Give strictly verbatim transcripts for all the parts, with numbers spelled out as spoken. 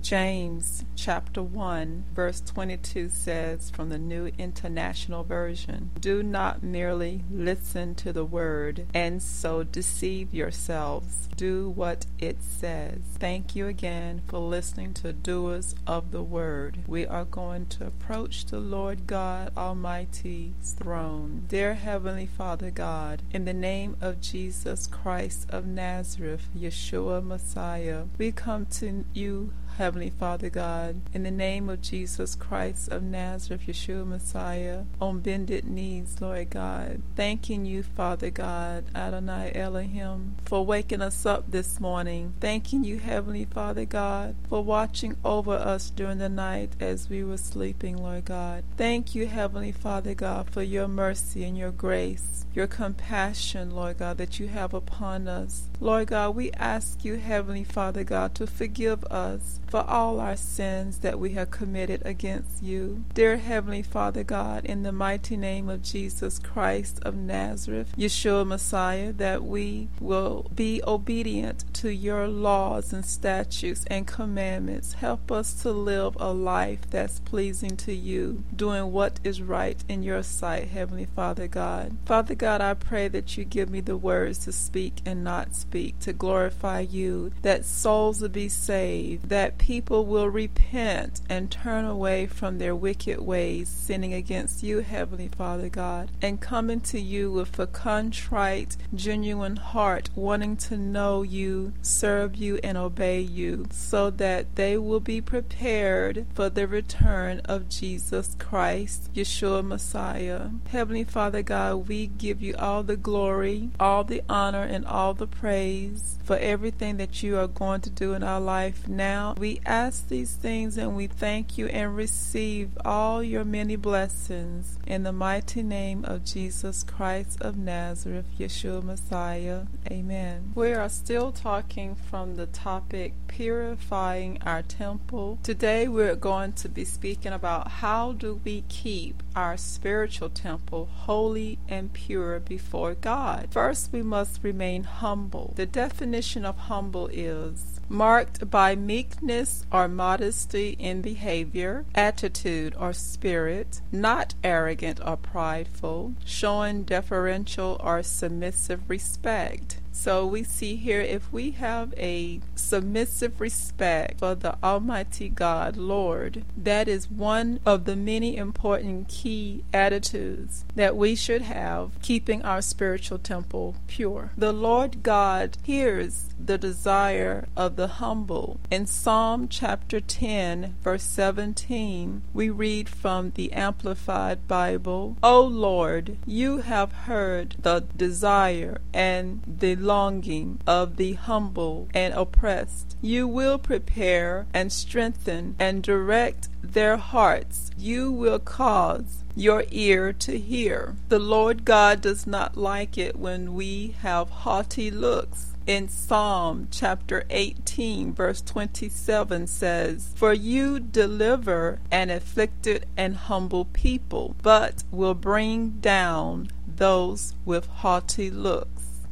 James chapter one verse twenty-two says from the New International Version, "Do not merely listen to the word and so deceive yourselves. Do what it says." Thank you again for listening to Doers of the Word. We are going to approach the Lord God Almighty's throne. Dear Heavenly Father God, in the name of Jesus Christ of Nazareth, Yeshua Messiah, we come to you, Heavenly Father God, in the name of Jesus Christ of Nazareth, Yeshua Messiah, on bended knees, Lord God, thanking you, Father God, Adonai Elohim, for waking us up this morning. Thanking you, Heavenly Father God, for watching over us during the night as we were sleeping, Lord God. Thank you, Heavenly Father God, for your mercy and your grace, your compassion, Lord God, that you have upon us. Lord God, we ask you, Heavenly Father God, to forgive us for all our sins that we have committed against you. Dear Heavenly Father God, in the mighty name of Jesus Christ of Nazareth, Yeshua Messiah, that we will be obedient to your laws and statutes and commandments. Help us to live a life that's pleasing to you, doing what is right in your sight, Heavenly Father God. Father God, I pray that you give me the words to speak and not speak, to glorify you, that souls will be saved, that people will repent and turn away from their wicked ways, sinning against you, Heavenly Father God, and coming to you with a contrite, genuine heart, wanting to know you, serve you, and obey you, so that they will be prepared for the return of Jesus Christ, Yeshua Messiah. Heavenly Father God, we give you all the glory, all the honor, and all the praise for everything that you are going to do in our life now. We ask these things and we thank you and receive all your many blessings in the mighty name of Jesus Christ of Nazareth, Yeshua Messiah. Amen. We are still talking from the topic purifying our temple. Today we're going to be speaking about how do we keep our spiritual temple holy and pure before God. First, we must remain humble. The definition of humble is marked by meekness or modesty in behavior, attitude or spirit, not arrogant or prideful, showing deferential or submissive respect. So we see here, if we have a submissive respect for the Almighty God, Lord, that is one of the many important key attitudes that we should have, keeping our spiritual temple pure. The Lord God hears the desire of the humble. In Psalm chapter ten, verse seventeen, we read from the Amplified Bible, "O Lord, you have heard the desire and the longing of the humble and oppressed. You will prepare and strengthen and direct their hearts. You will cause your ear to hear." The Lord God does not like it when we have haughty looks. In Psalm chapter eighteen, verse twenty-seven says, "For you deliver an afflicted and humble people, but will bring down those with haughty looks."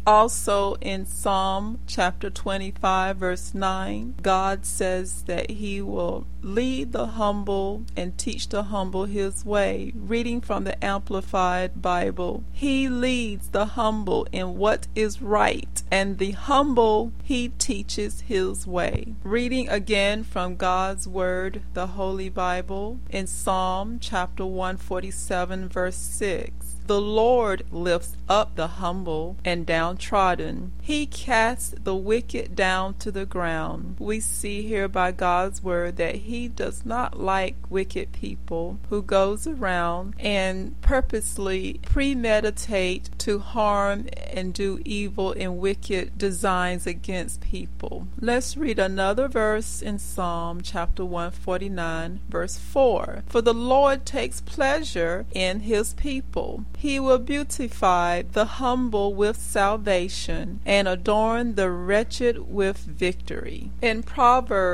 Also in Psalm chapter twenty-five, verse nine, God says that he will lead the humble and teach the humble his way. Reading from the Amplified Bible, he leads the humble in what is right, and the humble he teaches his way. Reading again from God's Word, the Holy Bible, in Psalm chapter one forty-seven, verse six. The Lord lifts up the humble and downtrodden. He casts the wicked down to the ground. We see here by God's word that he does not like wicked people who goes around and purposely premeditate to harm and do evil and wicked designs against people. Let's read another verse in Psalm chapter one forty-nine, verse four. "For the Lord takes pleasure in his people. He will beautify the humble with salvation and adorn the wretched with victory." In Proverbs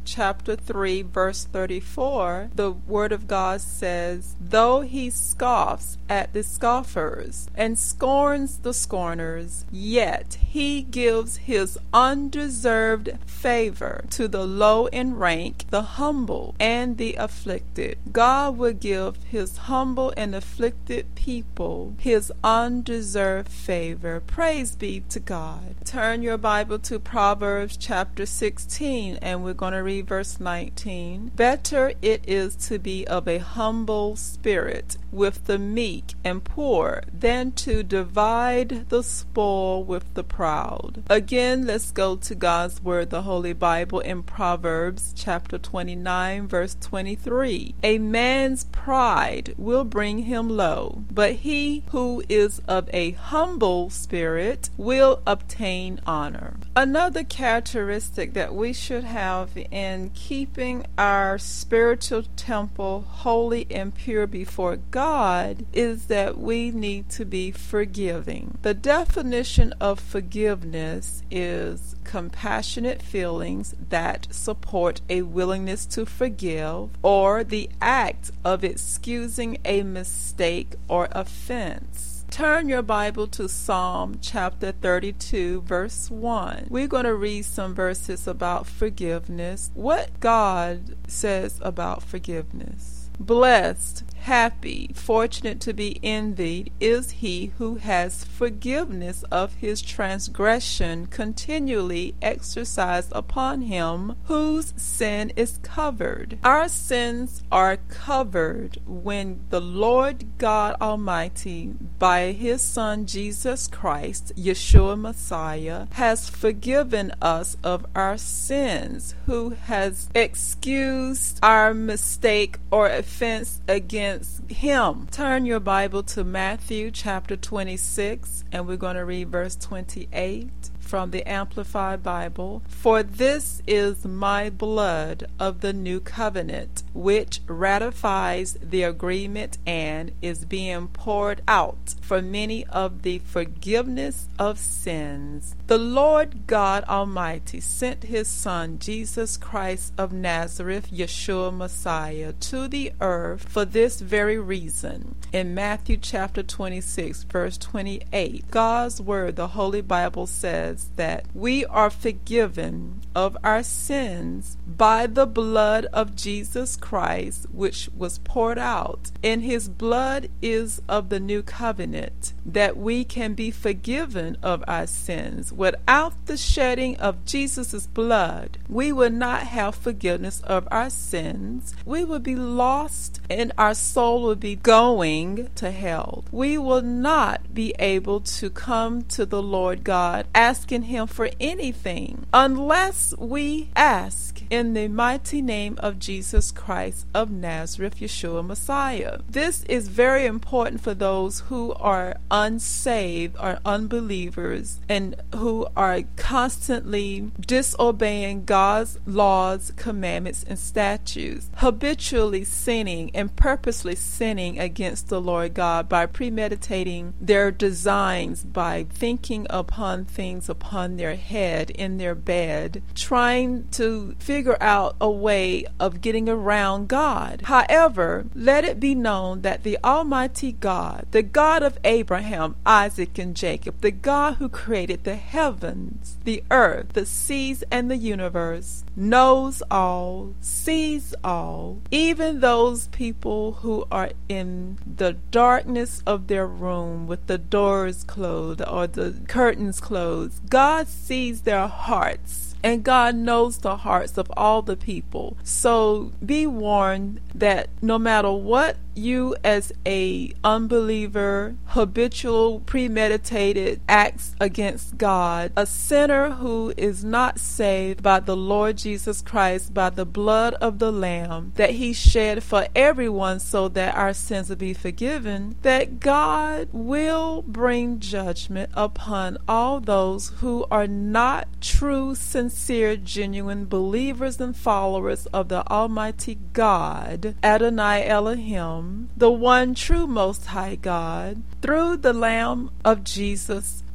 chapter three, verse thirty-four, the Word of God says, "Though he scoffs at the scoffers and scorns the scorners, yet he gives his undeserved favor to the low in rank, the humble, and the afflicted." God will give his humble and afflicted people his undeserved favor. Praise be to God. Turn your Bible to Proverbs chapter sixteen, and we're going to read verse nineteen. "Better it is to be of a humble spirit with the meek and poor than to divide the spoil with the proud." Again, let's go to God's Word, the Holy Bible, in Proverbs chapter twenty-nine, verse twenty-three. "A man's pride will bring him low, but he who is of a humble spirit will obtain honor." Another characteristic that we should have in keeping our spiritual temple holy and pure before God is that we need to be forgiving. The definition of forgiveness is compassionate feelings that support a willingness to forgive, or the act of excusing a mistake or offense. Turn your Bible to Psalm chapter thirty-two, verse one. We're going to read some verses about forgiveness. What God says about forgiveness. "Blessed, happy, fortunate to be envied is he who has forgiveness of his transgression continually exercised upon him, whose sin is covered." Our sins are covered when the Lord God Almighty, by his Son Jesus Christ, Yeshua Messiah, has forgiven us of our sins, who has excused our mistake or offense against him. Turn your Bible to Matthew chapter twenty-six, and we're going to read verse twenty-eight from the Amplified Bible. "For this is my blood of the new covenant, which ratifies the agreement and is being poured out for many of the forgiveness of sins. The Lord God Almighty sent his Son, Jesus Christ of Nazareth, Yeshua Messiah, to the earth for this very reason." In Matthew chapter twenty-six, verse twenty-eight, God's Word, the Holy Bible, says that we are forgiven of our sins by the blood of Jesus Christ, which was poured out. And his blood is of the new covenant, that we can be forgiven of our sins. Without the shedding of Jesus' blood, we would not have forgiveness of our sins. We would be lost, and our soul would be going to hell. We will not be able to come to the Lord God asking him for anything unless we ask in the mighty name of Jesus Christ of Nazareth, Yeshua Messiah. This is very important for those who are unsaved or unbelievers and who are constantly disobeying God's laws, commandments, and statutes, habitually sinning and purposely sinning against the Lord God by premeditating their designs, by thinking upon things upon their head in their bed, trying to figure out a way of getting around God. However, let it be known that the Almighty God, the God of Abraham, Isaac, and Jacob, the God who created the heavens, the earth, the seas, and the universe, knows all, sees all, even those people who are in the darkness of their room with the doors closed or the curtains closed. God sees their hearts. And God knows the hearts of all the people. So be warned that no matter what you as a unbeliever, habitual, premeditated acts against God, a sinner who is not saved by the Lord Jesus Christ, by the blood of the Lamb that he shed for everyone so that our sins will be forgiven, that God will bring judgment upon all those who are not true, sincere, genuine believers and followers of the Almighty God, Adonai Elohim, the one true Most High God, through the Lamb of Jesus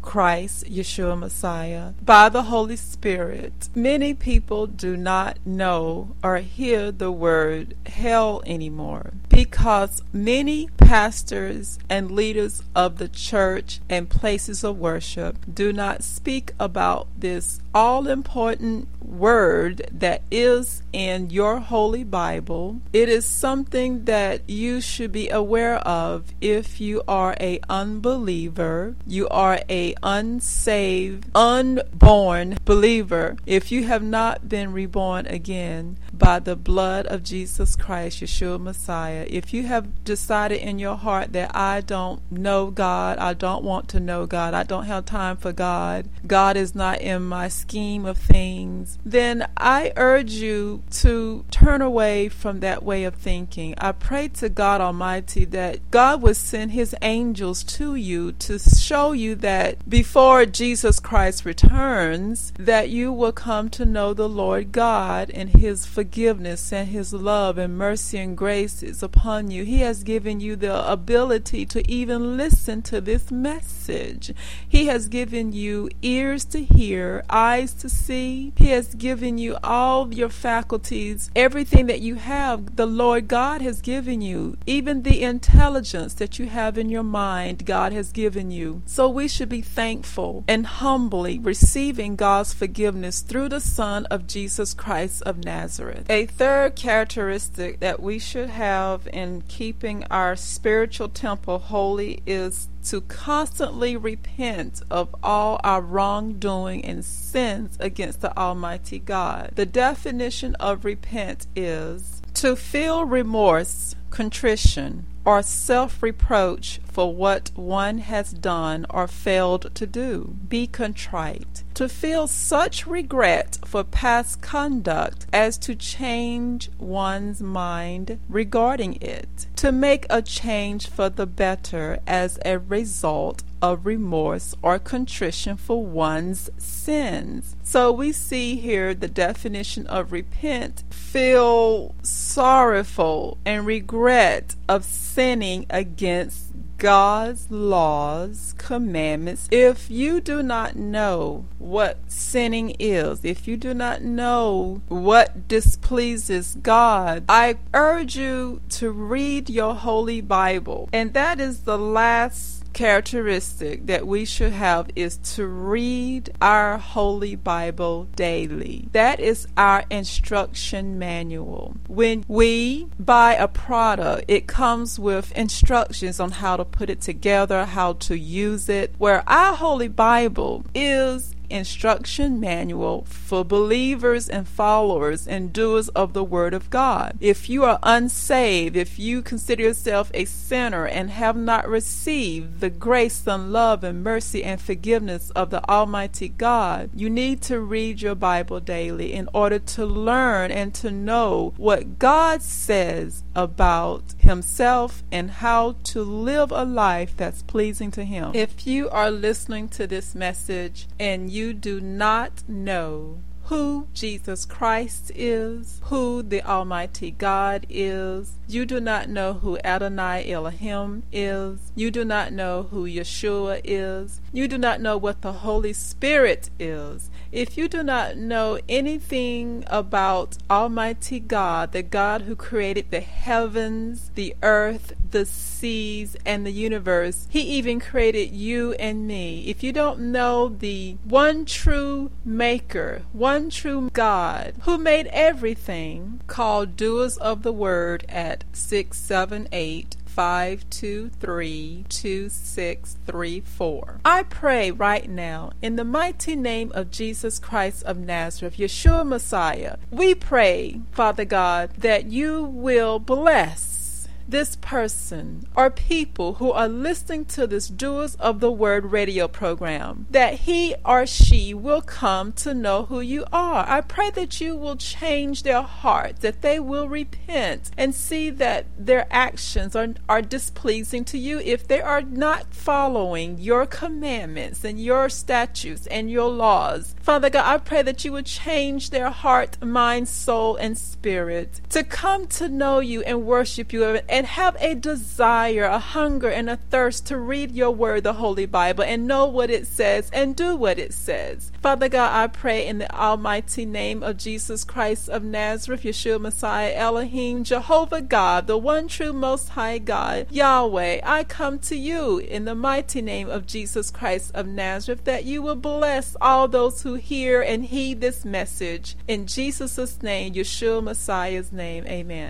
Christ, Yeshua Messiah, by the Holy Spirit. Many people do not know or hear the word hell anymore because many pastors and leaders of the church and places of worship do not speak about this all-important word that is in your Holy Bible. It is something that you should be aware of if you are a unbeliever, you are a unsaved, unborn believer. If you have not been reborn again by the blood of Jesus Christ, Yeshua Messiah, if you have decided in your heart that I don't know God, I don't want to know God, I don't have time for God, God is not in my scheme of things, then I urge you to turn away from that way of thinking. I pray to God Almighty that God would send His angels to you to show you that before Jesus Christ returns, that you will come to know the Lord God and His forgiveness and His love and mercy and grace is upon you. He has given you the ability to even listen to this message. He has given you ears to hear, eyes to see. He has given you all your faculties, everything that you have, the Lord God has given you. Even the intelligence that you have in your mind, God has given you. So we should be thankful and humbly receiving God's forgiveness through the Son of Jesus Christ of Nazareth. A third characteristic that we should have in keeping our spiritual temple holy is to constantly repent of all our wrongdoing and sins against the Almighty God. The definition of repent is to feel remorse, contrition, or self-reproach for what one has done or failed to do. Be contrite. To feel such regret for past conduct as to change one's mind regarding it. To make a change for the better as a result of remorse or contrition for one's sins. So we see here the definition of repent: feel sorrowful and regret of sinning against God's laws, commandments. If you do not know what sinning is, if you do not know what displeases God, I urge you to read your Holy Bible. And that is the last characteristic that we should have, is to read our Holy Bible daily. That is our instruction manual. When we buy a product, it comes with instructions on how to put it together, how to use it, where our Holy Bible is instruction manual for believers and followers and doers of the Word of God. If you are unsaved, if you consider yourself a sinner and have not received the grace and love and mercy and forgiveness of the Almighty God, you need to read your Bible daily in order to learn and to know what God says about Himself and how to live a life that's pleasing to Him. If you are listening to this message and you do not know who Jesus Christ is, who the Almighty God is, you do not know who Adonai Elohim is, you do not know who Yeshua is, you do not know what the Holy Spirit is, if you do not know anything about Almighty God, the God who created the heavens, the earth, the seas, and the universe, He even created you and me. If you don't know the one true Maker, one true God who made everything, call Doers of the Word at six seven eight, five two three, two six three four. I pray right now in the mighty name of Jesus Christ of Nazareth, Yeshua Messiah, we pray, Father God, that you will bless this person or people who are listening to this Doers of the Word radio program, that he or she will come to know who you are. I pray that you will change their hearts, that they will repent and see that their actions are, are displeasing to you if they are not following your commandments and your statutes and your laws. Father God, I pray that you would change their heart, mind, soul, and spirit to come to know you and worship you and have a desire, a hunger, and a thirst to read your word, the Holy Bible, and know what it says and do what it says. Father God, I pray in the almighty name of Jesus Christ of Nazareth, Yeshua Messiah, Elohim, Jehovah God, the one true most high God, Yahweh, I come to you in the mighty name of Jesus Christ of Nazareth, that you will bless all those who hear and heed this message. In Jesus' name, Yeshua Messiah's name, amen.